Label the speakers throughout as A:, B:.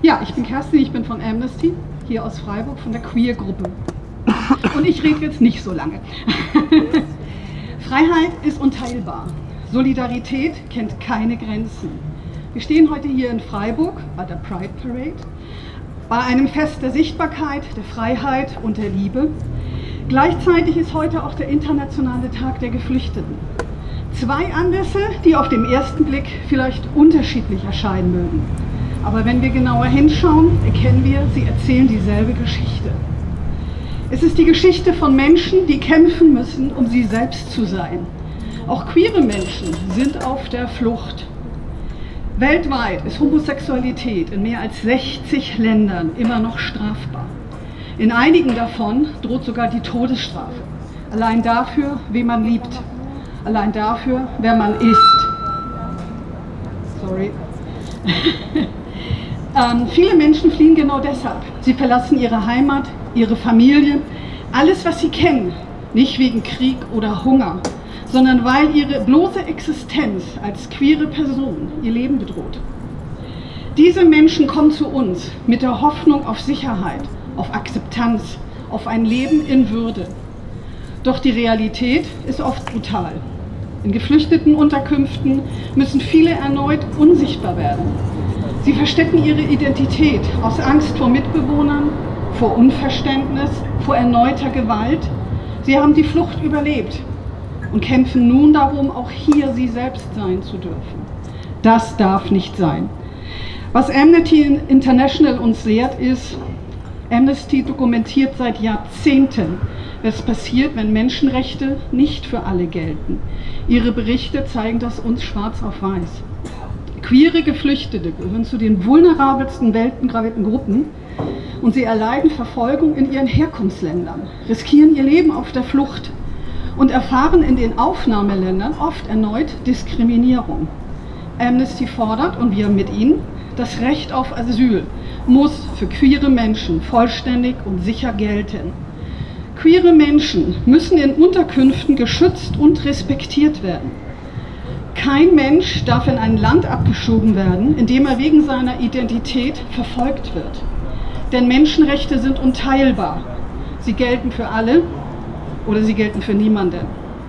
A: Ja, ich bin Kerstin, ich bin von Amnesty, hier aus Freiburg, von der Queer-Gruppe. Und ich rede jetzt nicht so lange. Freiheit ist unteilbar. Solidarität kennt keine Grenzen. Wir stehen heute hier in Freiburg bei der Pride Parade, bei einem Fest der Sichtbarkeit, der Freiheit und der Liebe. Gleichzeitig ist heute auch der internationale Tag der Geflüchteten. Zwei Anlässe, die auf den ersten Blick vielleicht unterschiedlich erscheinen mögen. Aber wenn wir genauer hinschauen, erkennen wir, sie erzählen dieselbe Geschichte. Es ist die Geschichte von Menschen, die kämpfen müssen, um sie selbst zu sein. Auch queere Menschen sind auf der Flucht. Weltweit ist Homosexualität in mehr als 60 Ländern immer noch strafbar. In einigen davon droht sogar die Todesstrafe. Allein dafür, wen man liebt. Allein dafür, wer man ist. Sorry. Viele Menschen fliehen genau deshalb. Sie verlassen ihre Heimat, ihre Familie, alles, was sie kennen. Nicht wegen Krieg oder Hunger, sondern weil ihre bloße Existenz als queere Person ihr Leben bedroht. Diese Menschen kommen zu uns mit der Hoffnung auf Sicherheit, auf Akzeptanz, auf ein Leben in Würde. Doch die Realität ist oft brutal. In geflüchteten Unterkünften müssen viele erneut unsichtbar werden. Sie verstecken ihre Identität aus Angst vor Mitbewohnern, vor Unverständnis, vor erneuter Gewalt. Sie haben die Flucht überlebt und kämpfen nun darum, auch hier sie selbst sein zu dürfen. Das darf nicht sein. Was Amnesty International uns lehrt, ist, Amnesty dokumentiert seit Jahrzehnten, was passiert, wenn Menschenrechte nicht für alle gelten. Ihre Berichte zeigen das uns schwarz auf weiß. Queere Geflüchtete gehören zu den vulnerabelsten weltweiten Gruppen und sie erleiden Verfolgung in ihren Herkunftsländern, riskieren ihr Leben auf der Flucht und erfahren in den Aufnahmeländern oft erneut Diskriminierung. Amnesty fordert, und wir mit ihnen, das Recht auf Asyl muss für queere Menschen vollständig und sicher gelten. Queere Menschen müssen in Unterkünften geschützt und respektiert werden. Kein Mensch darf in ein Land abgeschoben werden, in dem er wegen seiner Identität verfolgt wird. Denn Menschenrechte sind unteilbar. Sie gelten für alle oder sie gelten für niemanden.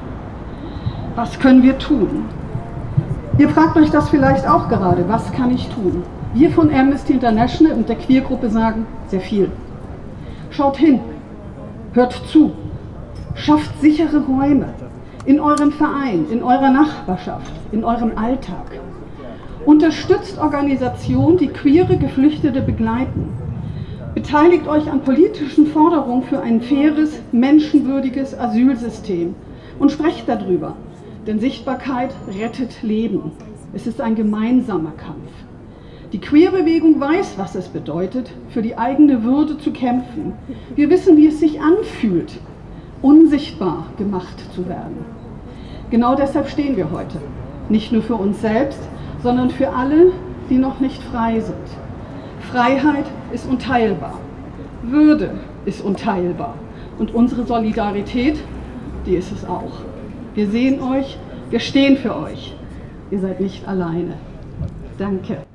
A: Was können wir tun? Ihr fragt euch das vielleicht auch gerade. Was kann ich tun? Wir von Amnesty International und der Queer-Gruppe sagen sehr viel. Schaut hin, hört zu, schafft sichere Räume. In eurem Verein, in eurer Nachbarschaft, in eurem Alltag. Unterstützt Organisationen, die queere Geflüchtete begleiten. Beteiligt euch an politischen Forderungen für ein faires, menschenwürdiges Asylsystem und sprecht darüber, denn Sichtbarkeit rettet Leben. Es ist ein gemeinsamer Kampf. Die Queerbewegung weiß, was es bedeutet, für die eigene Würde zu kämpfen. Wir wissen, wie es sich anfühlt, unsichtbar gemacht zu werden. Genau deshalb stehen wir heute. Nicht nur für uns selbst, sondern für alle, die noch nicht frei sind. Freiheit ist unteilbar. Würde ist unteilbar. Und unsere Solidarität, die ist es auch. Wir sehen euch, wir stehen für euch. Ihr seid nicht alleine. Danke.